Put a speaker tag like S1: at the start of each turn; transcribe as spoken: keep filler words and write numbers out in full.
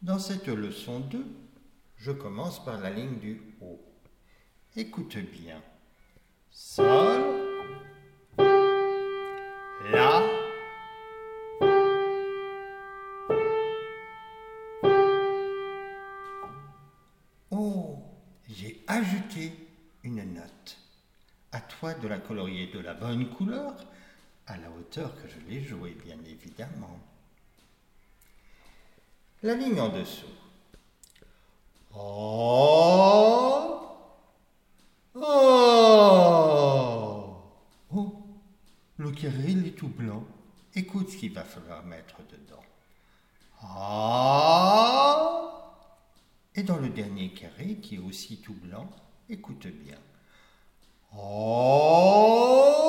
S1: Dans cette leçon deux, je commence par la ligne du haut. Écoute bien. Sol, La, oh, j'ai ajouté une note. À toi de la colorier de la bonne couleur, à la hauteur que je l'ai jouée, bien évidemment. La ligne en dessous. Oh, oh, oh, le carré, il est tout blanc. Écoute ce qu'il va falloir mettre dedans. Ah, et dans le dernier carré, qui est aussi tout blanc, écoute bien. Oh,